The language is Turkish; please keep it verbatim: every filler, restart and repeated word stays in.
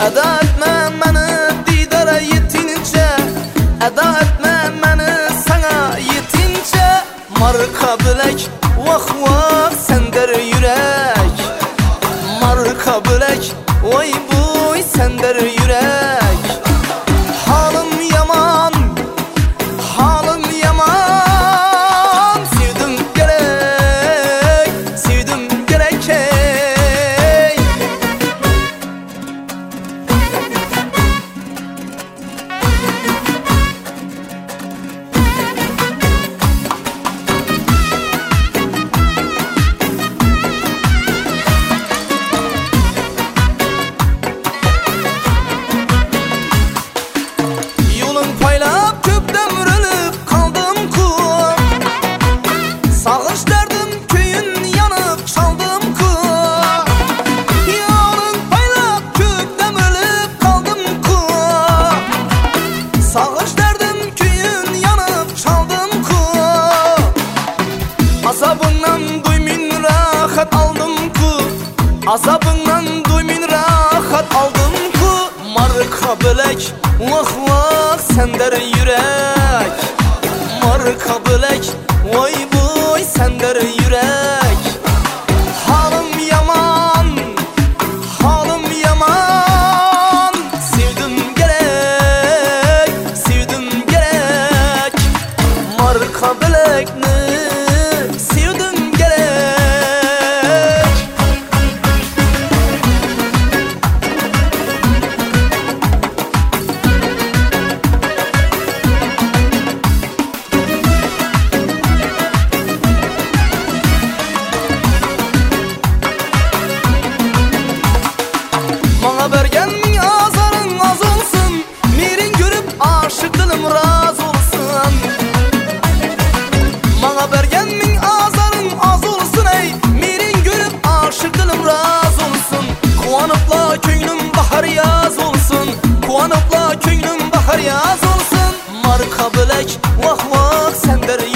Əda etmə məni didara yetince, əda etmə məni sana yetince. Marka bilek, vah vah sender yürek. Marka bilek, oy buy sender yürek. Halim yaman, halim yaman. Sevdim gerek, sevdim gerek hey. Yolun paylap köpten vurulup kaldım ku. Sağış derdim köyün yanıp çaldım ku. Yolun paylap köpten vurulup kaldım ku. Sağış derdim köyün yanıp çaldım ku. Azabından duymin rahat aldım ku. Azabından duymin rahat aldım ku. Marka bilek, vah vah sender yürek. Marka bilek, vay buy sender yürek. Halim yaman, halim yaman. Sevdim gerek, sevdim gerek. Marka bilekni sevdim gerek. Bana bergen azarın az olsun. Mirin görüp aşık dilim razı olsun. Bana bergen min azarın az olsun ey. Mirin görüp aşık dilim razı olsun. Kuanıpla köynüm bahar yaz olsun. Kuanıpla köynüm bahar yaz olsun. Marka bilek, vah vah sender